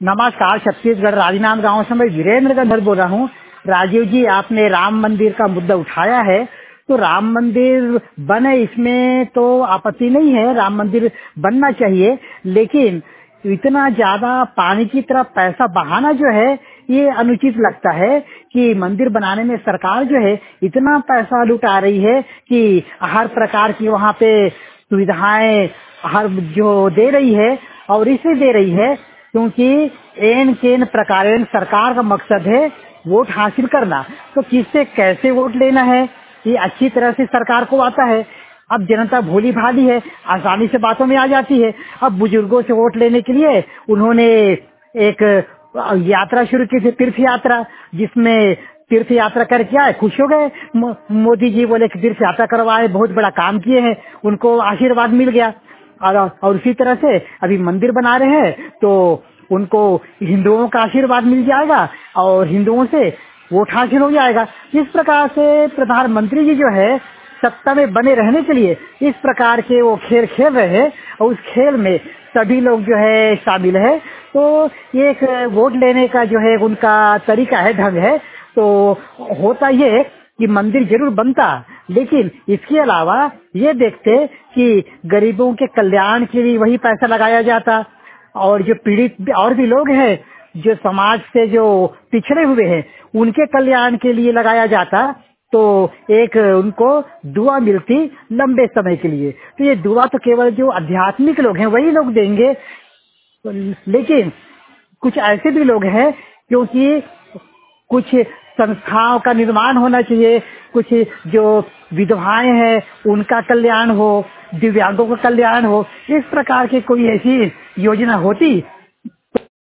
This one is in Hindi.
नमस्कार। छत्तीसगढ़ राजनांदगांव से मैं वीरेंद्र गंधर बोल रहा हूँ। राजीव जी, आपने राम मंदिर का मुद्दा उठाया है, तो राम मंदिर बने इसमें तो आपत्ति नहीं है, राम मंदिर बनना चाहिए। लेकिन इतना ज्यादा पानी की तरफ पैसा बहाना जो है ये अनुचित लगता है कि मंदिर बनाने में सरकार जो है इतना पैसा लुटा रही है कि हर प्रकार की वहाँ पे सुविधाएं हर जो दे रही है, और इसे दे रही है क्योंकि एन केन प्रकारेण सरकार का मकसद है वोट हासिल करना। तो किससे कैसे वोट लेना है ये अच्छी तरह से सरकार को आता है। अब जनता भोली भाली है, आसानी से बातों में आ जाती है। अब बुजुर्गों से वोट लेने के लिए उन्होंने एक यात्रा शुरू की थी, तीर्थ यात्रा, जिसमें तीर्थ यात्रा करके आए, खुश हो गए। मोदी जी बोले कि तीर्थ यात्रा करवाए, बहुत बड़ा काम किए हैं, उनको आशीर्वाद मिल गया। और उसी तरह से अभी मंदिर बना रहे हैं तो उनको हिंदुओं का आशीर्वाद मिल जाएगा और हिंदुओं से वोट हासिल हो जाएगा। इस प्रकार से प्रधानमंत्री जी जो है सत्ता में बने रहने के लिए इस प्रकार के वो खेल खेल रहे हैं, और उस खेल में सभी लोग जो है शामिल है। तो ये एक वोट लेने का जो है उनका तरीका है, ढंग है। तो होता ये कि मंदिर जरूर बनता, लेकिन इसके अलावा ये देखते कि गरीबों के कल्याण के लिए वही पैसा लगाया जाता, और जो पीड़ित और भी लोग हैं जो समाज से जो पिछड़े हुए हैं उनके कल्याण के लिए लगाया जाता, तो एक उनको दुआ मिलती लंबे समय के लिए। तो ये दुआ तो केवल जो आध्यात्मिक लोग हैं वही लोग देंगे, लेकिन कुछ ऐसे भी लोग हैं क्योंकि कुछ संस्थाओं का निर्माण होना चाहिए, कुछ जो विधवाएं हैं उनका कल्याण हो, दिव्यांगों का कल्याण हो, इस प्रकार की कोई ऐसी योजना होती